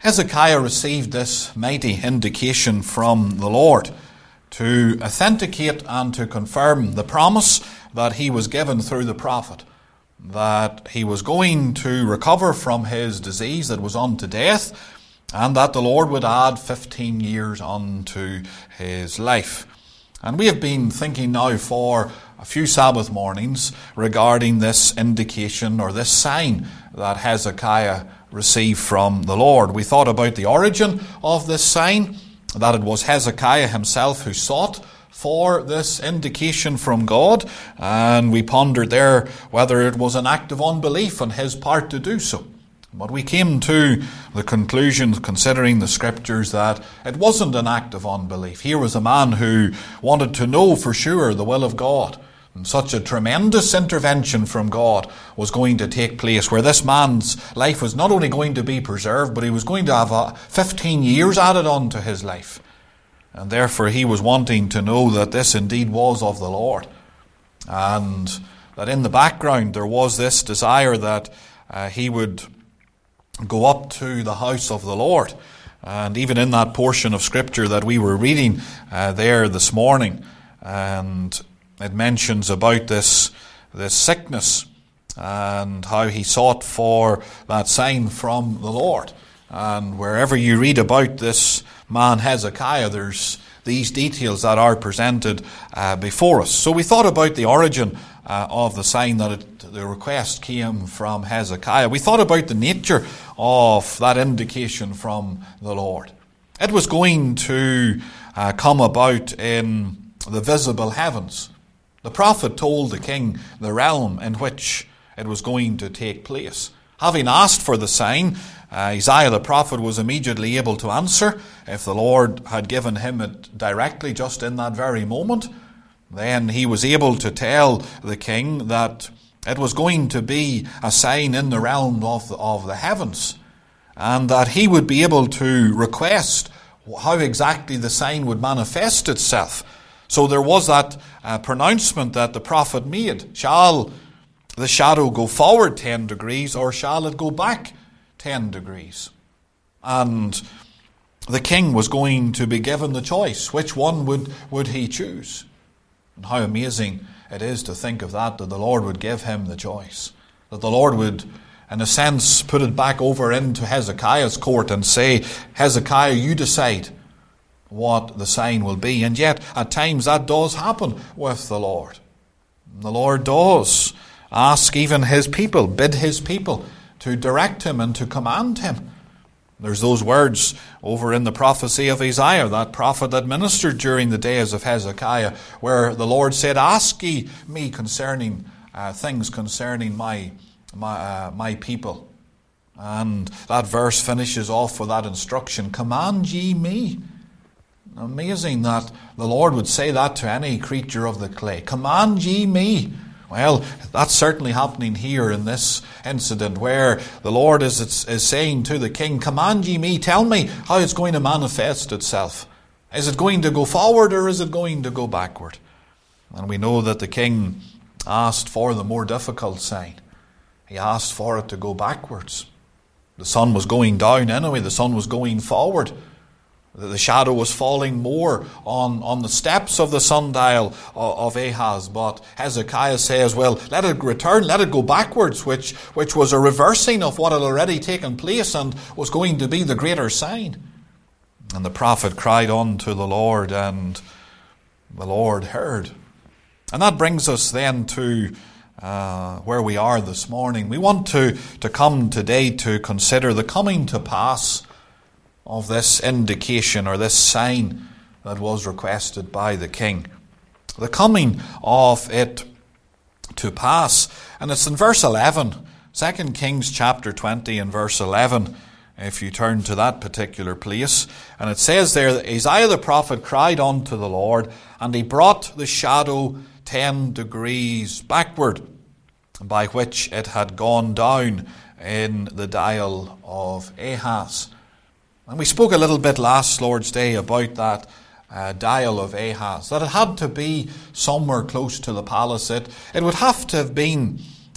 Hezekiah received this mighty indication from the Lord to authenticate and to confirm the promise that he was given through the prophet, that he was going to recover from his disease that was unto death, and that the Lord would add 15 years unto his life. And we have been thinking now for a few Sabbath mornings regarding this indication or this sign that Hezekiah received from the Lord. We thought about the origin of this sign, that it was Hezekiah himself who sought for this indication from God, and we pondered there whether it was an act of unbelief on his part to do so. But we came to the conclusion, considering the scriptures, that it wasn't an act of unbelief. Here was a man who wanted to know for sure the will of God. And such a tremendous intervention from God was going to take place, where this man's life was not only going to be preserved, but he was going to have 15 years added on to his life. And therefore he was wanting to know that this indeed was of the Lord. And that in the background there was this desire that he would go up to the house of the Lord. And even in that portion of scripture that we were reading there this morning, and it mentions about this sickness and how he sought for that sign from the Lord. And wherever you read about this man Hezekiah, there's these details that are presented before us. So we thought about the origin of the sign, that the request came from Hezekiah. We thought about the nature of that indication from the Lord. It was going to come about in the visible heavens. The prophet told the king the realm in which it was going to take place. Having asked for the sign, Isaiah the prophet was immediately able to answer. If the Lord had given him it directly just in that very moment, then he was able to tell the king that it was going to be a sign in the realm of the heavens, and that he would be able to request how exactly the sign would manifest itself. So there was that pronouncement that the prophet made. Shall the shadow go forward 10 degrees, or shall it go back 10 degrees? And the king was going to be given the choice. Which one would he choose? And how amazing it is to think of that the Lord would give him the choice. That the Lord would, in a sense, put it back over into Hezekiah's court and say, Hezekiah, you decide what the sign will be. And yet, at times, that does happen with the Lord. The Lord does ask even his people, bid his people to direct him and to command him. There's those words over in the prophecy of Isaiah, that prophet that ministered during the days of Hezekiah, where the Lord said, ask ye me concerning things concerning my people. And that verse finishes off with that instruction, command ye me. Amazing that the Lord would say that to any creature of the clay. Command ye me. Well, that's certainly happening here in this incident, where the Lord is saying to the king, command ye me, tell me how it's going to manifest itself. Is it going to go forward, or is it going to go backward? And we know that the king asked for the more difficult sign. He asked for it to go backwards. The sun was going down anyway, the sun was going forward. The shadow was falling more on the steps of the sundial of Ahaz. But Hezekiah says, well, let it return, let it go backwards, which was a reversing of what had already taken place and was going to be the greater sign. And the prophet cried unto the Lord, and the Lord heard. And that brings us then to where we are this morning. We want to come today to consider the coming to pass of this indication or this sign that was requested by the king. The coming of it to pass. And it's in verse 11, 2 Kings chapter 20 and verse 11, if you turn to that particular place. And it says there that Isaiah the prophet cried unto the Lord, and he brought the shadow 10 degrees backward, by which it had gone down in the dial of Ahaz. And we spoke a little bit last Lord's Day about that dial of Ahaz, that it had to be somewhere close to the palace. It would have to have been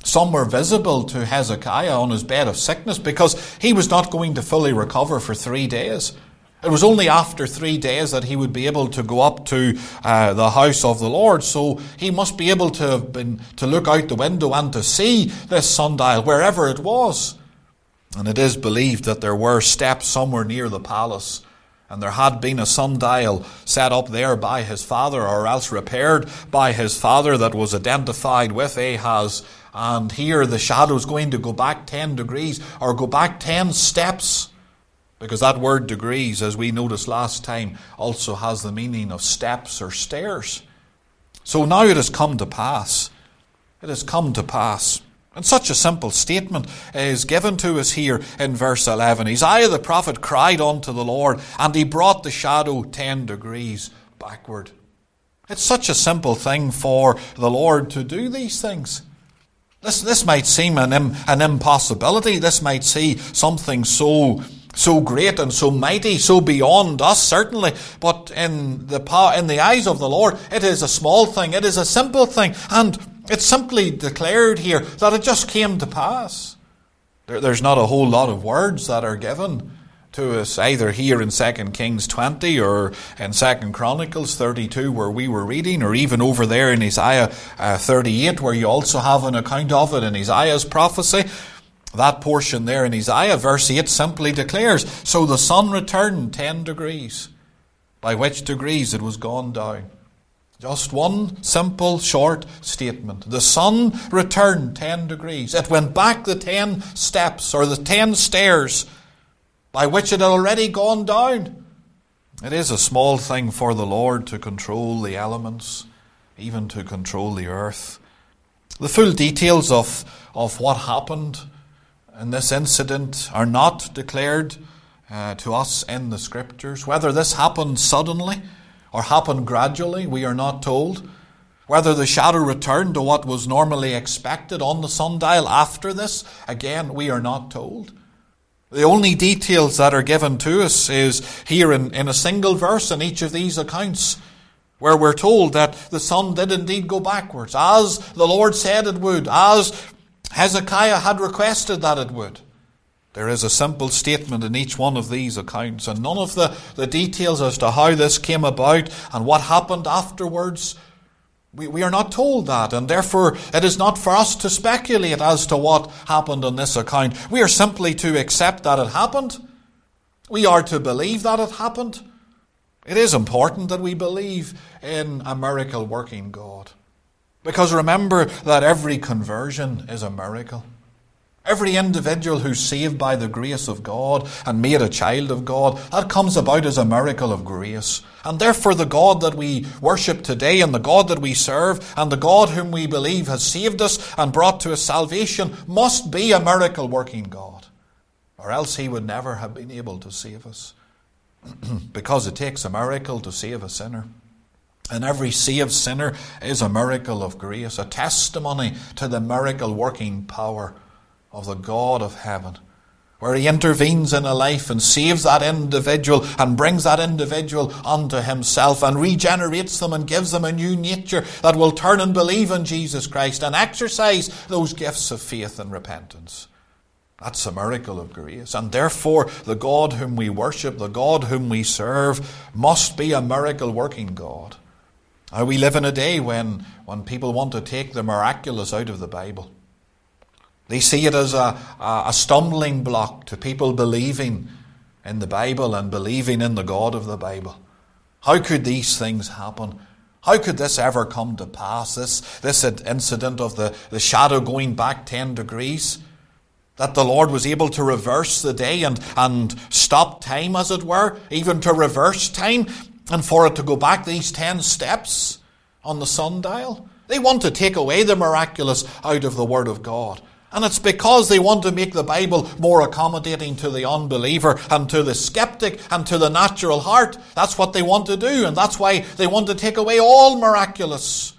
Some were visible to Hezekiah on his bed of sickness because he was not going to fully recover for 3 days. It was only after 3 days that he would be able to go up to the house of the Lord. So he must be able to look out the window and to see this sundial wherever it was. And it is believed that there were steps somewhere near the palace, and there had been a sundial set up there by his father, or else repaired by his father, that was identified with Ahaz. And here the shadow is going to go back 10 degrees, or go back 10 steps. Because that word degrees, as we noticed last time, also has the meaning of steps or stairs. So now it has come to pass. It has come to pass. And such a simple statement is given to us here in verse 11. Isaiah the prophet cried unto the Lord, and he brought the shadow 10 degrees backward. It's such a simple thing for the Lord to do these things. This might seem an impossibility. This might seem something so great and so mighty, so beyond us, certainly. But in the eyes of the Lord, it is a small thing. It is a simple thing. And it's simply declared here that it just came to pass. There's not a whole lot of words that are given to us, either here in 2 Kings 20 or in 2 Chronicles 32 where we were reading, or even over there in Isaiah 38 where you also have an account of it in Isaiah's prophecy. That portion there in Isaiah, verse 8, simply declares, so the sun returned 10 degrees, by which degrees it was gone down. Just one simple, short statement. The sun returned 10 degrees. It went back the 10 steps, or the 10 stairs, by which it had already gone down. It is a small thing for the Lord to control the elements, even to control the earth. The full details of what happened in this incident are not declared to us in the Scriptures. Whether this happened suddenly or happened gradually, we are not told. Whether the shadow returned to what was normally expected on the sundial after this, again, we are not told. The only details that are given to us is here in a single verse in each of these accounts, where we're told that the sun did indeed go backwards, as the Lord said it would, as Hezekiah had requested that it would. There is a simple statement in each one of these accounts, and none of the details as to how this came about and what happened afterwards. We are not told that, and therefore it is not for us to speculate as to what happened on this account. We are simply to accept that it happened. We are to believe that it happened. It is important that we believe in a miracle-working God. Because remember that every conversion is a miracle. Every individual who's saved by the grace of God and made a child of God, that comes about as a miracle of grace. And therefore the God that we worship today, and the God that we serve, and the God whom we believe has saved us and brought to us salvation, must be a miracle-working God. Or else he would never have been able to save us. Because it takes a miracle to save a sinner. And every saved sinner is a miracle of grace, a testimony to the miracle-working power of the God of heaven, where he intervenes in a life and saves that individual and brings that individual unto himself and regenerates them and gives them a new nature that will turn and believe in Jesus Christ and exercise those gifts of faith and repentance. That's a miracle of grace. And therefore, the God whom we worship, the God whom we serve, must be a miracle-working God. Now, we live in a day when people want to take the miraculous out of the Bible. They see it as a stumbling block to people believing in the Bible and believing in the God of the Bible. How could these things happen? How could this ever come to pass? This incident of the shadow going back 10 degrees? That the Lord was able to reverse the day and stop time, as it were, even to reverse time, and for it to go back these 10 steps on the sundial. They want to take away the miraculous out of the Word of God. And it's because they want to make the Bible more accommodating to the unbeliever and to the skeptic and to the natural heart. That's what they want to do, and that's why they want to take away all miraculous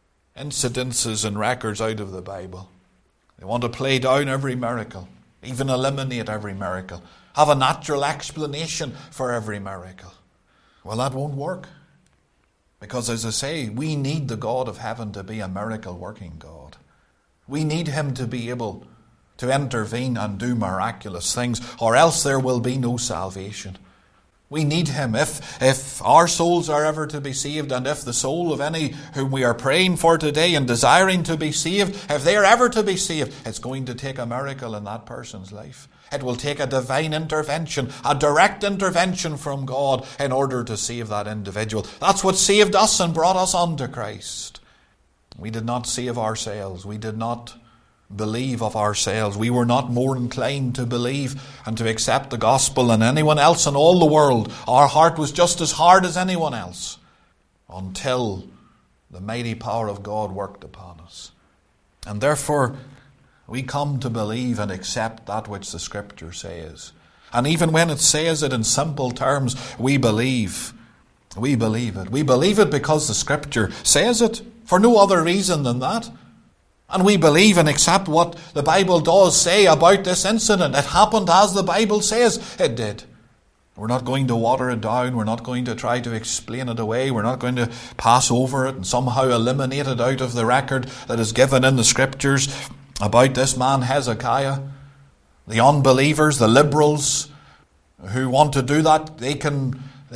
incidences and records out of the Bible. They want to play down every miracle, even eliminate every miracle, have a natural explanation for every miracle. Well, that won't work. Because, as I say, we need the God of heaven to be a miracle-working God. We need him to be able to intervene and do miraculous things, or else there will be no salvation. We need him. If our souls are ever to be saved, and if the soul of any whom we are praying for today and desiring to be saved, if they are ever to be saved, it's going to take a miracle in that person's life. It will take a divine intervention, a direct intervention from God in order to save that individual. That's what saved us and brought us unto Christ. We did not save ourselves. We did not believe of ourselves. We were not more inclined to believe and to accept the gospel than anyone else in all the world. Our heart was just as hard as anyone else until the mighty power of God worked upon us. And therefore, we come to believe and accept that which the Scripture says. And even when it says it in simple terms, we believe. We believe it. We believe it because the Scripture says it, for no other reason than that. And we believe and accept what the Bible does say about this incident. It happened as the Bible says it did. We're not going to water it down. We're not going to try to explain it away. We're not going to pass over it and somehow eliminate it out of the record that is given in the Scriptures about this man Hezekiah. The unbelievers, the liberals who want to do that, they can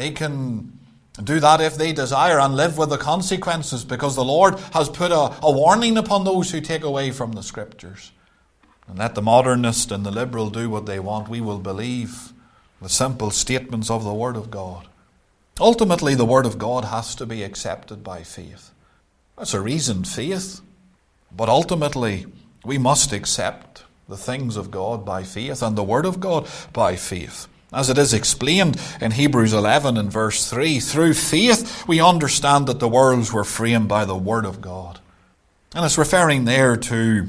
do that if they desire and live with the consequences, because the Lord has put a warning upon those who take away from the Scriptures. And let the modernist and the liberal do what they want. We will believe the simple statements of the Word of God. Ultimately, the Word of God has to be accepted by faith. That's a reasoned faith. But ultimately, we must accept the things of God by faith and the Word of God by faith. As it is explained in Hebrews 11 and verse 3, through faith we understand that the worlds were framed by the Word of God. And it's referring there to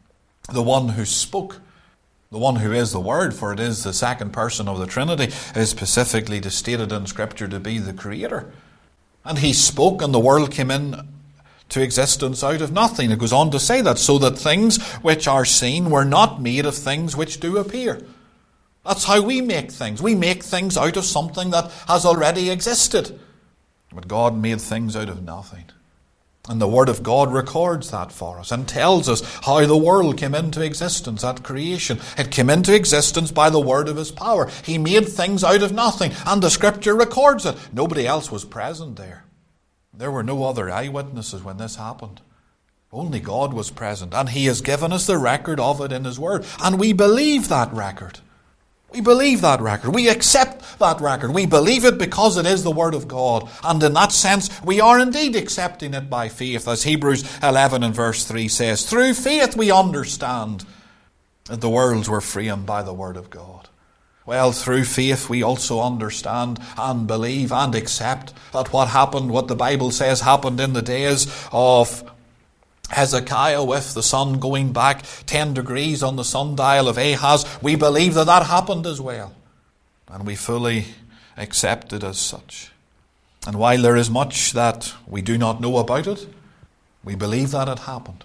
the one who spoke, the one who is the Word, for it is the second person of the Trinity, is specifically stated in Scripture to be the Creator. And he spoke and the world came in to existence out of nothing. It goes on to say that, so that things which are seen were not made of things which do appear. That's how we make things. We make things out of something that has already existed. But God made things out of nothing. And the Word of God records that for us and tells us how the world came into existence at creation. It came into existence by the word of His power. He made things out of nothing, and the Scripture records it. Nobody else was present there. There were no other eyewitnesses when this happened. Only God was present, and He has given us the record of it in His Word. And we believe that record. We believe that record. We accept that record. We believe it because it is the Word of God. And in that sense, we are indeed accepting it by faith. As Hebrews 11 and verse 3 says, through faith we understand that the worlds were framed by the Word of God. Well, through faith we also understand and believe and accept that what happened, what the Bible says happened in the days of Hezekiah, with the sun going back 10 degrees on the sundial of Ahaz, we believe that that happened as well. And we fully accept it as such. And while there is much that we do not know about it, we believe that it happened.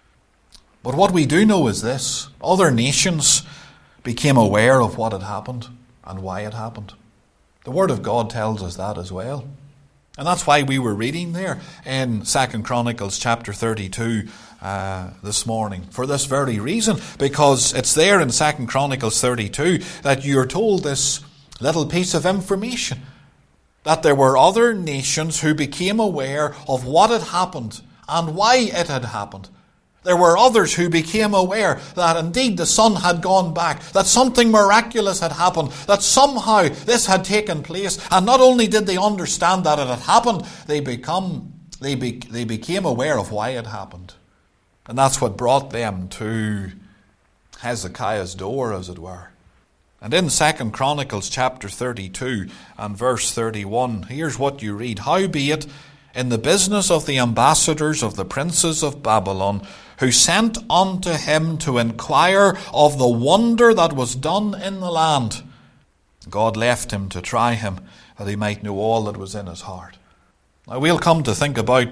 But what we do know is this: other nations became aware of what had happened and why it happened. The Word of God tells us that as well. And that's why we were reading there in 2 Chronicles chapter 32 this morning. For this very reason, because it's there in 2 Chronicles 32 that you're told this little piece of information, that there were other nations who became aware of what had happened and why it had happened. There were others who became aware that indeed the sun had gone back, that something miraculous had happened, that somehow this had taken place. And not only did they understand that it had happened, they became aware of why it happened. And that's what brought them to Hezekiah's door, as it were. And in 2 Chronicles chapter 32 and verse 31, here's what you read. Howbeit, in the business of the ambassadors of the princes of Babylon, who sent unto him to inquire of the wonder that was done in the land, God left him to try him, that he might know all that was in his heart. Now we'll come to think about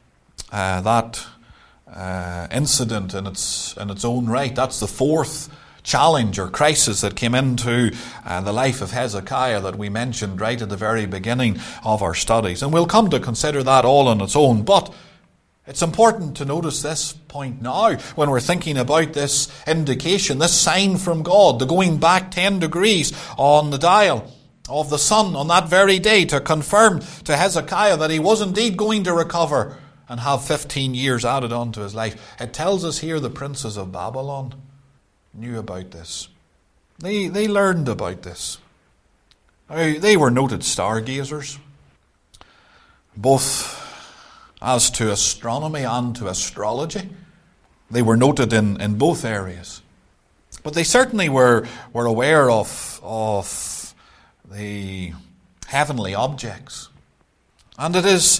that incident in its own right. That's the fourth challenge or crisis that came into the life of Hezekiah that we mentioned right at the very beginning of our studies. And we'll come to consider that all on its own. But It's important to notice this point now when we're thinking about this indication, this sign from God, the going back 10 degrees on the dial of the sun on that very day to confirm to Hezekiah that he was indeed going to recover and have 15 years added onto his life. It tells us here the princes of Babylon knew about this. They learned about this. They were noted stargazers, both as to astronomy and to astrology. They were noted in both areas. But they certainly were aware of the heavenly objects. And it is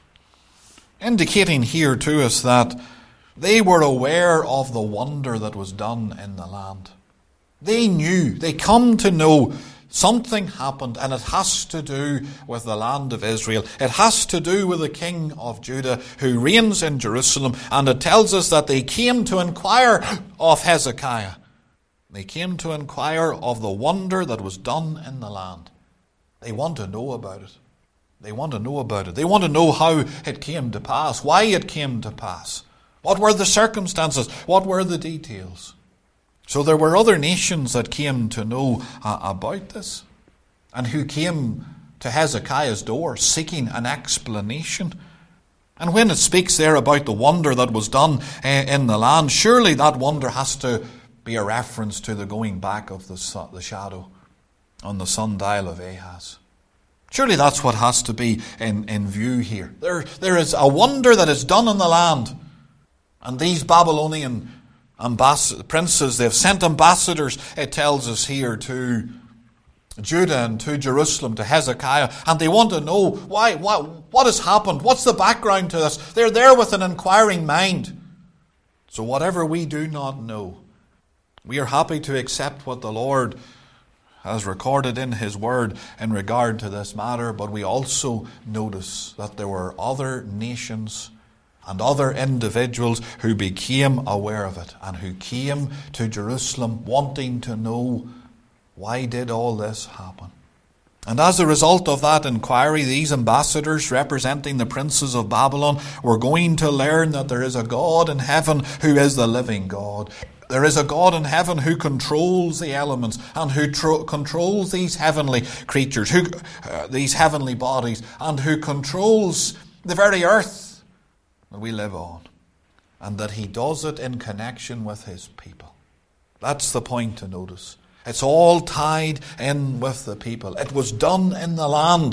indicating here to us that they were aware of the wonder that was done in the land. They knew, they come to know something happened, and it has to do with the land of Israel. It has to do with the king of Judah who reigns in Jerusalem. And it tells us that they came to inquire of Hezekiah. They came to inquire of the wonder that was done in the land. They want to know about it. They want to know about it. They want to know how it came to pass, why it came to pass. What were the circumstances? What were the details? So there were other nations that came to know about this and who came to Hezekiah's door seeking an explanation. And when it speaks there about the wonder that was done in the land, surely that wonder has to be a reference to the going back of the shadow on the sundial of Ahaz. Surely that's what has to be in view here. There is a wonder that is done in the land. And these Babylonian princes, they've sent ambassadors, it tells us here, to Judah and to Jerusalem, to Hezekiah, and they want to know what has happened, what's the background to this. They're there with an inquiring mind. So whatever we do not know, we are happy to accept what the Lord has recorded in His Word in regard to this matter, but we also notice that there were other nations and other individuals who became aware of it and who came to Jerusalem wanting to know, why did all this happen? And as a result of that inquiry, these ambassadors representing the princes of Babylon were going to learn that there is a God in heaven who is the living God. There is a God in heaven who controls the elements and who controls these heavenly creatures, these heavenly bodies, and who controls the very earth that we live on, and that He does it in connection with His people. That's the point to notice. It's all tied in with the people. It was done in the land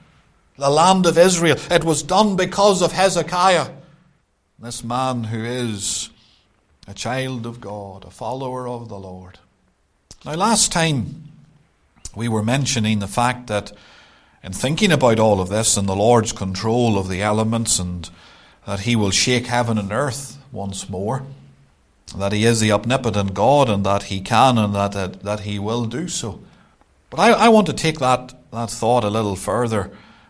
of Israel. It was done because of Hezekiah, this man who is a child of God, a follower of the Lord. Now, last time we were mentioning the fact that in thinking about all of this and the Lord's control of the elements, and that He will shake heaven and earth once more, that He is the omnipotent God, and that He can and that He will do so. But I want to take that thought a little further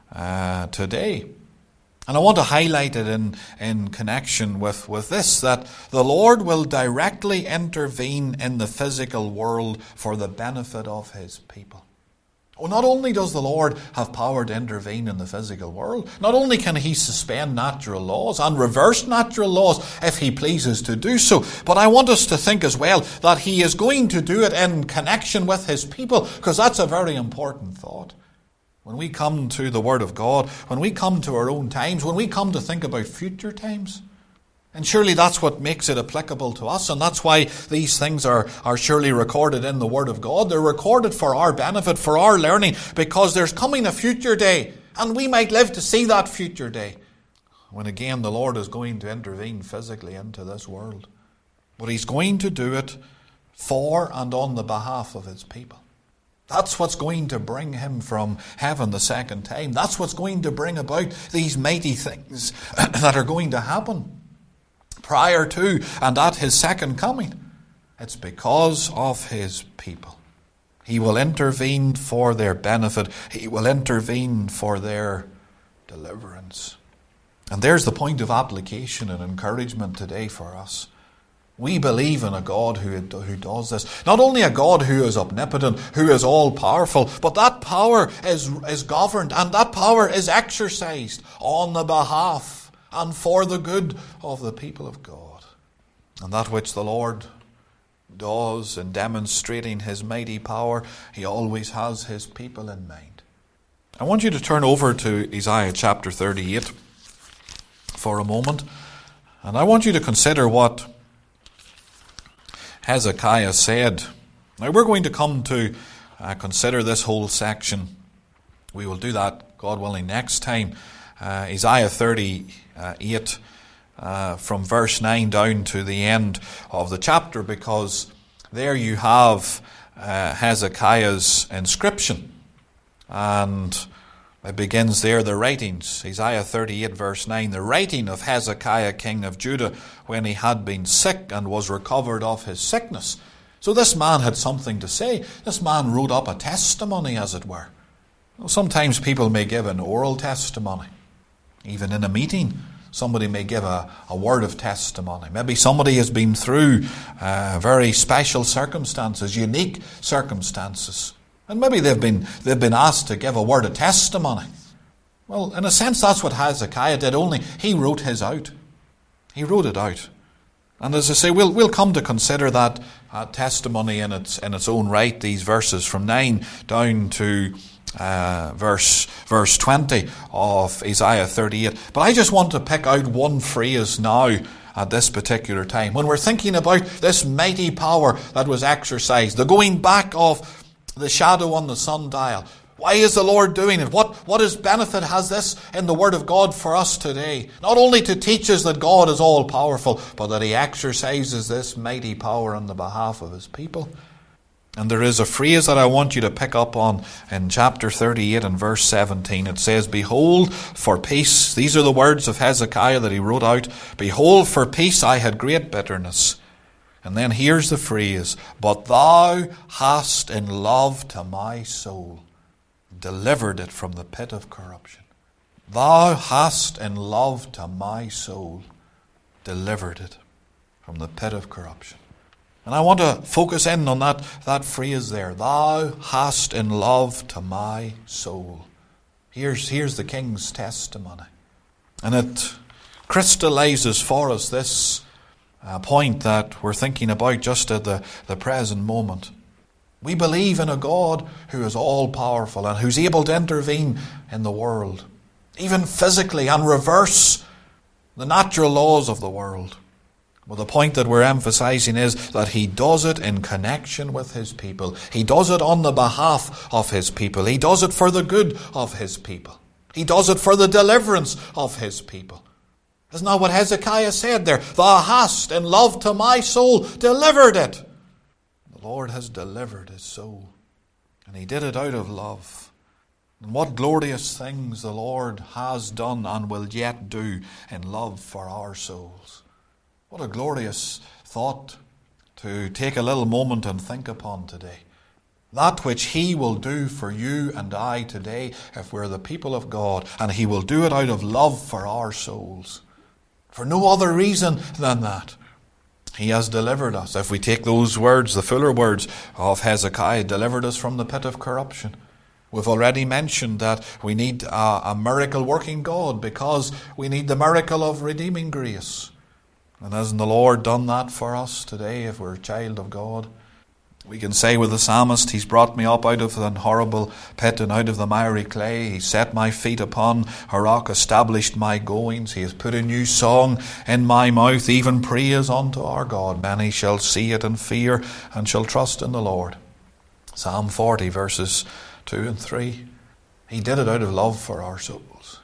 today. And I want to highlight it in connection with this, that the Lord will directly intervene in the physical world for the benefit of His people. Oh, not only does the Lord have power to intervene in the physical world, not only can He suspend natural laws and reverse natural laws if He pleases to do so, but I want us to think as well that He is going to do it in connection with His people, because that's a very important thought. When we come to the Word of God, when we come to our own times, when we come to think about future times, and surely that's what makes it applicable to us, and that's why these things are surely recorded in the Word of God. They're recorded for our benefit, for our learning, because there's coming a future day, and we might live to see that future day, when again the Lord is going to intervene physically into this world. But He's going to do it for and on the behalf of His people. That's what's going to bring Him from heaven the second time. That's what's going to bring about these mighty things that are going to happen prior to and at His second coming. It's because of His people. He will intervene for their benefit. He will intervene for their deliverance. And there's the point of application and encouragement today for us. We believe in a God who does this. Not only a God who is omnipotent, who is all-powerful, but that power is governed, and that power is exercised on the behalf and for the good of the people of God. And that which the Lord does in demonstrating his mighty power, he always has his people in mind. I want you to turn over to Isaiah chapter 38 for a moment, and I want you to consider what Hezekiah said. Now we're going to come to consider this whole section. We will do that, God willing, next time. Isaiah 38 from verse 9 down to the end of the chapter, because there you have Hezekiah's inscription, and it begins there, the writings. Isaiah 38 verse 9, the writing of Hezekiah king of Judah when he had been sick and was recovered of his sickness. So this man had something to say. This man wrote up a testimony, as it were. Sometimes people may give an oral testimony. Even in a meeting, somebody may give a word of testimony. Maybe somebody has been through very special circumstances, unique circumstances. And maybe they've been asked to give a word of testimony. Well, in a sense, that's what Hezekiah did, only he wrote his out. He wrote it out. And as I say, we'll come to consider that testimony in its own right, these verses from 9 down to verse 20 of Isaiah 38. But I just want to pick out one phrase now at this particular time. When we're thinking about this mighty power that was exercised, the going back of the shadow on the sundial. Why is the Lord doing it? What is benefit has this in the Word of God for us today? Not only to teach us that God is all powerful, but that he exercises this mighty power on the behalf of his people. And there is a phrase that I want you to pick up on in chapter 38 and verse 17. It says, behold, for peace. These are the words of Hezekiah that he wrote out. Behold, for peace I had great bitterness. And then here's the phrase, but thou hast in love to my soul delivered it from the pit of corruption. Thou hast in love to my soul delivered it from the pit of corruption. And I want to focus in on that phrase there. Thou hast in love to my soul. Here's the king's testimony. And it crystallizes for us this point that we're thinking about just at the present moment. We believe in a God who is all-powerful and who's able to intervene in the world, even physically, and reverse the natural laws of the world. Well, the point that we're emphasizing is that he does it in connection with his people. He does it on the behalf of his people. He does it for the good of his people. He does it for the deliverance of his people. Isn't that what Hezekiah said there? Thou hast, in love to my soul, delivered it. The Lord has delivered his soul. And he did it out of love. And what glorious things the Lord has done and will yet do in love for our souls. What a glorious thought to take a little moment and think upon today. That which he will do for you and I today if we're the people of God. And he will do it out of love for our souls. For no other reason than that. He has delivered us. If we take those words, the fuller words of Hezekiah, delivered us from the pit of corruption. We've already mentioned that we need a miracle-working God because we need the miracle of redeeming grace. And hasn't the Lord done that for us today if we're a child of God? We can say with the psalmist, he's brought me up out of an horrible pit and out of the miry clay. He set my feet upon a rock, established my goings. He has put a new song in my mouth, even praise unto our God. Many shall see it and fear and shall trust in the Lord. Psalm 40 verses 2 and 3. He did it out of love for our souls.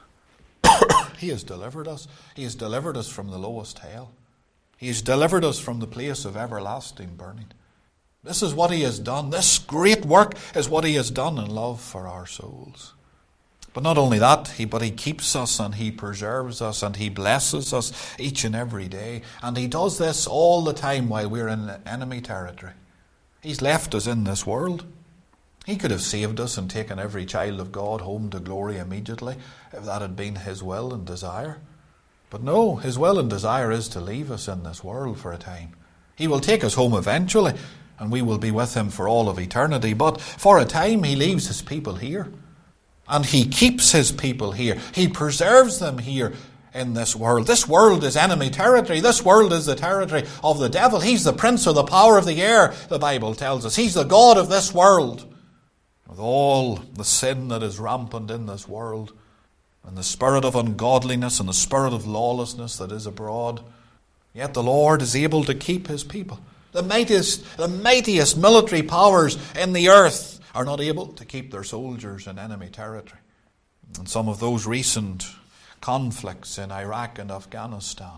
He has delivered us. He has delivered us from the lowest hell. He has delivered us from the place of everlasting burning. This is what he has done. This great work is what he has done in love for our souls. But not only that, but he keeps us and he preserves us and he blesses us each and every day. And he does this all the time while we're in enemy territory. He's left us in this world. He could have saved us and taken every child of God home to glory immediately if that had been his will and desire. But no, his will and desire is to leave us in this world for a time. He will take us home eventually, and we will be with him for all of eternity. But for a time, he leaves his people here. And he keeps his people here. He preserves them here in this world. This world is enemy territory. This world is the territory of the devil. He's the prince of the power of the air, the Bible tells us. He's the God of this world. With all the sin that is rampant in this world, and the spirit of ungodliness and the spirit of lawlessness that is abroad, yet the Lord is able to keep his people. The mightiest military powers in the earth are not able to keep their soldiers in enemy territory. And some of those recent conflicts in Iraq and Afghanistan,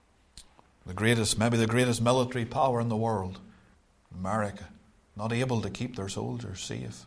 maybe the greatest military power in the world, America, not able to keep their soldiers safe.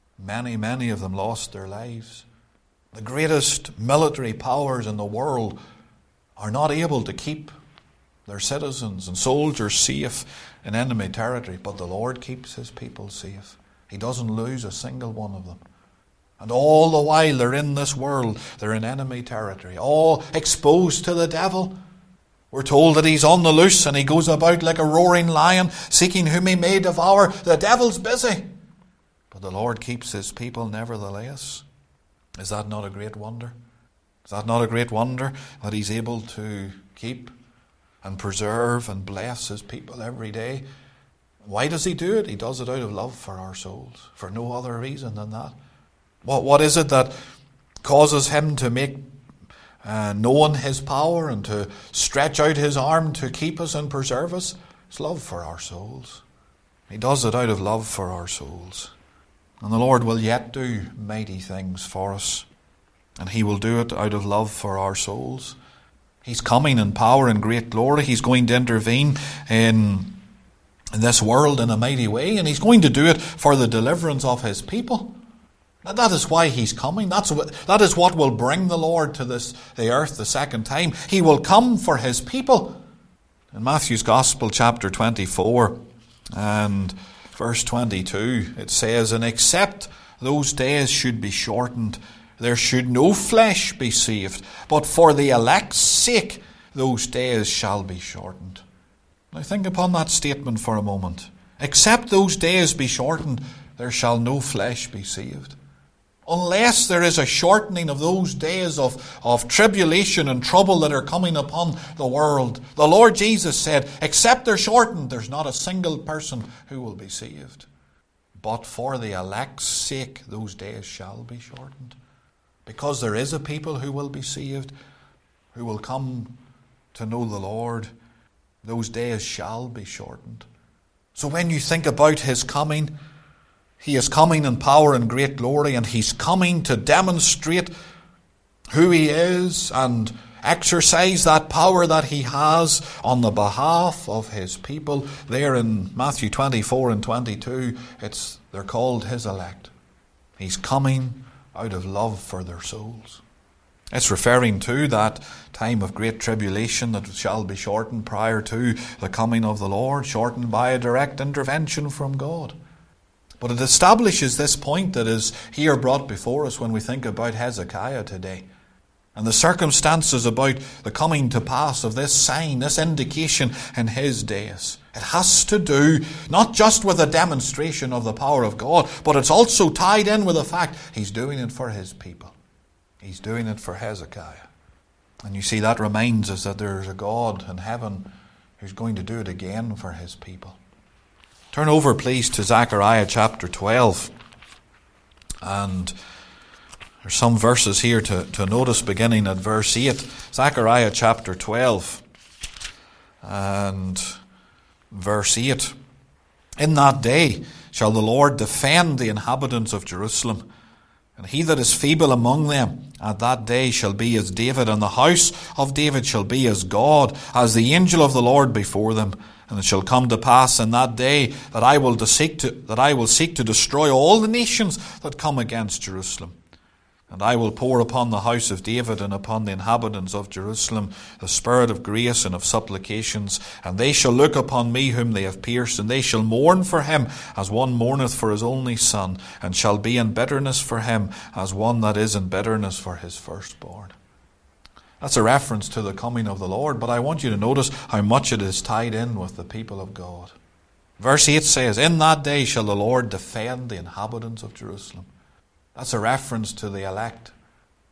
Many of them lost their lives. The greatest military powers in the world are not able to keep their citizens and soldiers safe in enemy territory, but the Lord keeps his people safe. He doesn't lose a single one of them. And all the while they're in this world, they're in enemy territory, all exposed to the devil. We're told that he's on the loose and he goes about like a roaring lion, seeking whom he may devour. The devil's busy, but the Lord keeps his people nevertheless. Is that not a great wonder? Is that not a great wonder that he's able to keep and preserve and bless his people every day? Why does he do it? He does it out of love for our souls, for no other reason than that. What is it that causes him to make known his power and to stretch out his arm to keep us and preserve us? It's love for our souls. He does it out of love for our souls. And the Lord will yet do mighty things for us. And he will do it out of love for our souls. He's coming in power and great glory. He's going to intervene in this world in a mighty way. And he's going to do it for the deliverance of his people. That is why he's coming. That is what will bring the Lord to the earth the second time. He will come for his people. In Matthew's Gospel, chapter 24 and verse 22, it says, "And except those days should be shortened, there should no flesh be saved. But for the elect's sake, those days shall be shortened." Now think upon that statement for a moment. Except those days be shortened, there shall no flesh be saved. Unless there is a shortening of those days of tribulation and trouble that are coming upon the world. The Lord Jesus said, except they're shortened, there's not a single person who will be saved. But for the elect's sake, those days shall be shortened. Because there is a people who will be saved, who will come to know the Lord, those days shall be shortened. So when you think about his coming, he is coming in power and great glory, and he's coming to demonstrate who he is and exercise that power that he has on the behalf of his people. There in Matthew 24 and 22, they're called his elect. He's coming out of love for their souls. It's referring to that time of great tribulation that shall be shortened prior to the coming of the Lord, shortened by a direct intervention from God. But it establishes this point that is here brought before us when we think about Hezekiah today. And the circumstances about the coming to pass of this sign, this indication in his days. It has to do not just with a demonstration of the power of God, but it's also tied in with the fact he's doing it for his people. He's doing it for Hezekiah. And you see, that reminds us that there's a God in heaven who's going to do it again for his people. Turn over, please, to Zechariah chapter 12. And there's some verses here to notice beginning at verse 8. Zechariah chapter 12 and verse 8. "In that day shall the Lord defend the inhabitants of Jerusalem. And he that is feeble among them at that day shall be as David, and the house of David shall be as God, as the angel of the Lord before them. And it shall come to pass in that day that I will seek to destroy all the nations that come against Jerusalem. And I will pour upon the house of David and upon the inhabitants of Jerusalem the spirit of grace and of supplications. And they shall look upon me whom they have pierced, and they shall mourn for him as one mourneth for his only son, and shall be in bitterness for him as one that is in bitterness for his firstborn." That's a reference to the coming of the Lord, but I want you to notice how much it is tied in with the people of God. Verse 8 says, "In that day shall the Lord defend the inhabitants of Jerusalem." That's a reference to the elect.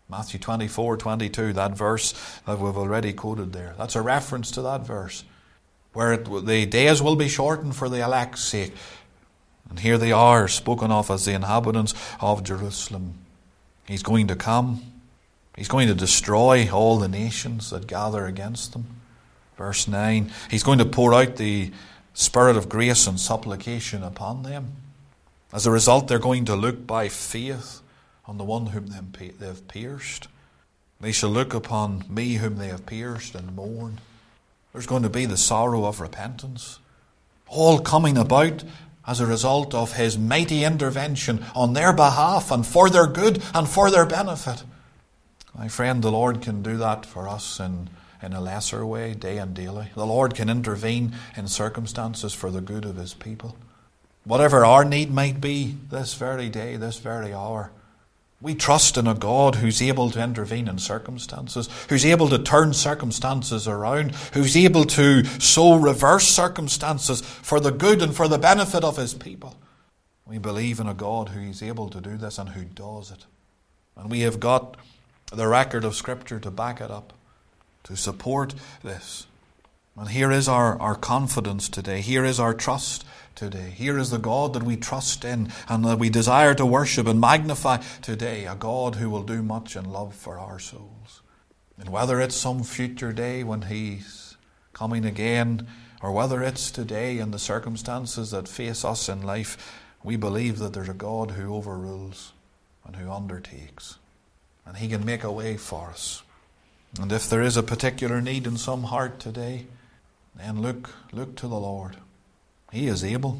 Matthew 24:22, that verse that we've already quoted there. That's a reference to that verse, where the days will be shortened for the elect's sake. And here they are, spoken of as the inhabitants of Jerusalem. He's going to come. He's going to destroy all the nations that gather against them. Verse 9, He's going to pour out the Spirit of grace and supplication upon them. As a result, they're going to look by faith on the one whom they have pierced. They shall look upon me whom they have pierced and mourn. There's going to be the sorrow of repentance, all coming about as a result of His mighty intervention on their behalf and for their good and for their benefit. My friend, the Lord can do that for us in a lesser way, day and daily. The Lord can intervene in circumstances for the good of His people. Whatever our need might be this very day, this very hour, we trust in a God who's able to intervene in circumstances, who's able to turn circumstances around, who's able to so reverse circumstances for the good and for the benefit of His people. We believe in a God who is able to do this and who does it. And we have got the record of Scripture to back it up, to support this. And here is our confidence today. Here is our trust today. Here is the God that we trust in and that we desire to worship and magnify today, a God who will do much in love for our souls. And whether it's some future day when He's coming again, or whether it's today in the circumstances that face us in life, we believe that there's a God who overrules and who undertakes. And He can make a way for us. And if there is a particular need in some heart today, then look to the Lord. He is able.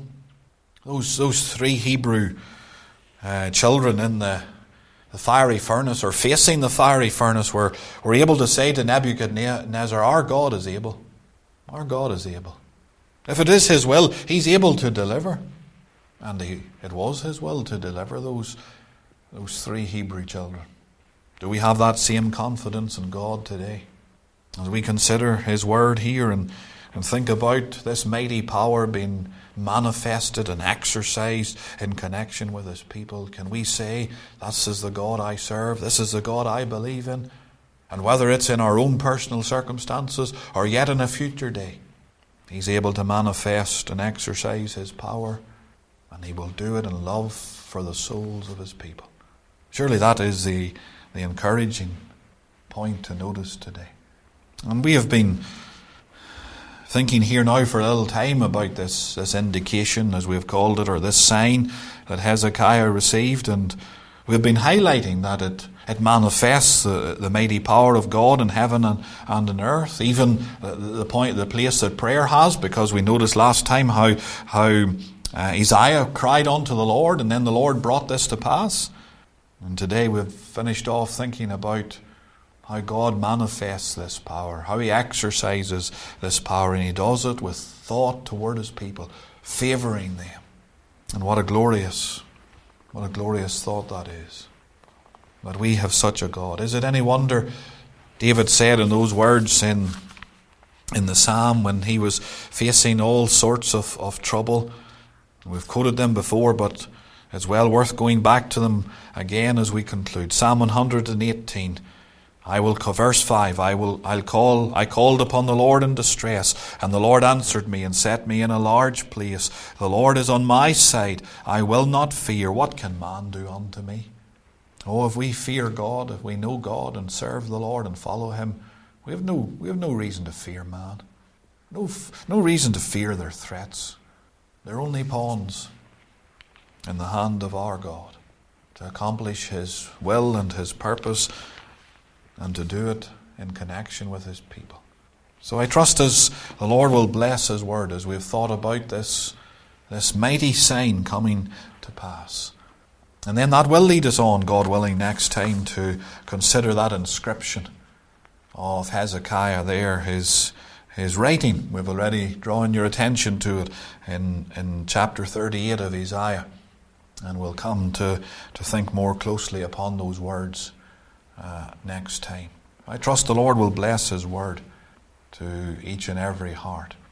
Those 3 Hebrew children in the fiery furnace, or facing the fiery furnace, were able to say to Nebuchadnezzar, our God is able. Our God is able. If it is His will, He's able to deliver. And it was His will to deliver those 3 Hebrew children. Do we have that same confidence in God today? As we consider His word here and think about this mighty power being manifested and exercised in connection with His people, can we say, this is the God I serve, this is the God I believe in? And whether it's in our own personal circumstances or yet in a future day, He's able to manifest and exercise His power, and He will do it in love for the souls of His people. Surely that is the encouraging point to notice today. And we have been thinking here now for a little time about this indication, as we've called it, or this sign that Hezekiah received, and we've been highlighting that it manifests the mighty power of God in heaven and in earth, even the place that prayer has, because we noticed last time how Isaiah cried unto the Lord, and then the Lord brought this to pass. And today we've finished off thinking about how God manifests this power, how He exercises this power, and He does it with thought toward His people, favouring them. And what a glorious thought that is, that we have such a God. Is it any wonder David said in those words in the Psalm when he was facing all sorts of trouble? We've quoted them before, but it's well worth going back to them again as we conclude. Psalm 118. Verse 5, I called upon the Lord in distress, and the Lord answered me and set me in a large place. The Lord is on my side, I will not fear. What can man do unto me? Oh, if we fear God, if we know God and serve the Lord and follow Him, we have no reason to fear man. No reason to fear their threats. They're only pawns in the hand of our God to accomplish His will and His purpose, and to do it in connection with His people. So I trust as the Lord will bless His word, as we've thought about this mighty sign coming to pass. And then that will lead us on, God willing, next time to consider that inscription of Hezekiah there, his writing. We've already drawn your attention to it in chapter 38 of Isaiah. And we'll come to think more closely upon those words next time. I trust the Lord will bless His word to each and every heart.